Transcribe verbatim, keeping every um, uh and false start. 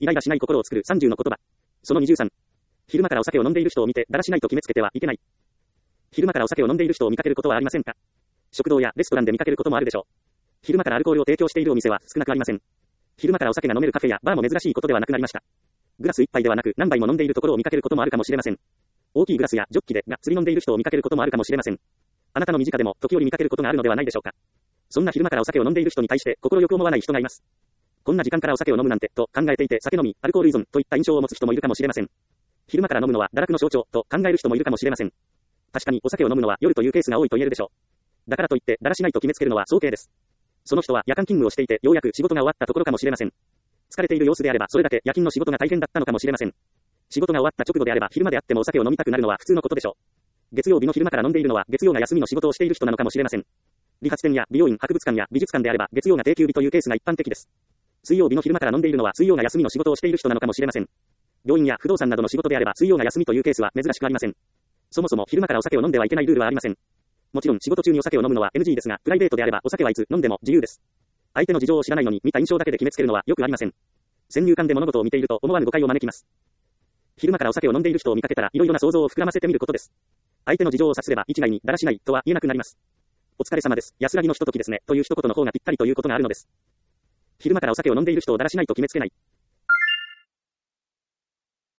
イライラしない心を作るさんじゅうの言葉。そのにじゅうさん。昼間からお酒を飲んでいる人を見て、だらしないと決めつけてはいけない。昼間からお酒を飲んでいる人を見かけることはありませんか？食堂やレストランで見かけることもあるでしょう。昼間からアルコールを提供しているお店は少なくありません。昼間からお酒が飲めるカフェやバーも珍しいことではなくなりました。グラス一杯ではなく何杯も飲んでいるところを見かけることもあるかもしれません。大きいグラスやジョッキでがっつり飲んでいる人を見かけることもあるかもしれません。あなたの身近でも時折見かけることがあるのではないでしょうか。そんな昼間からお酒を飲んでいる人に対して心よく思わない人がいます。こんな時間からお酒を飲むなんてと考えていて酒飲み、アルコール依存といった印象を持つ人もいるかもしれません。昼間から飲むのは堕落の象徴と考える人もいるかもしれません。確かにお酒を飲むのは夜というケースが多いと言えるでしょう。だからといってだらしないと決めつけるのは早計です。その人は夜間勤務をしていてようやく仕事が終わったところかもしれません。疲れている様子であればそれだけ夜勤の仕事が大変だったのかもしれません。仕事が終わった直後であれば昼間であってもお酒を飲みたくなるのは普通のことでしょう。月曜日の昼間から飲んでいるのは月曜が休みの仕事をしている人なのかもしれません。理髪店や美容院、博物館や美術館であれば月曜が定休日というケースが一般的です。水曜日の昼間から飲んでいるのは水曜が休みの仕事をしている人なのかもしれません。病院や不動産などの仕事であれば水曜が休みというケースは珍しくありません。そもそも昼間からお酒を飲んではいけないルールはありません。もちろん仕事中にお酒を飲むのは エヌジー ですが、プライベートであればお酒はいつ飲んでも自由です。相手の事情を知らないのに見た印象だけで決めつけるのはよくありません。先入観で物事を見ていると思わぬ誤解を招きます。昼間からお酒を飲んでいる人を見かけたらいろいろな想像を膨らませてみることです。相手の事情を察すれば一概にだらしないとは言えなくなります。お疲れ様です。安らぎのひとときですね。という一言の方がぴったりということがあるのです。昼間からお酒を飲んでいる人をだらしないと決めつけない。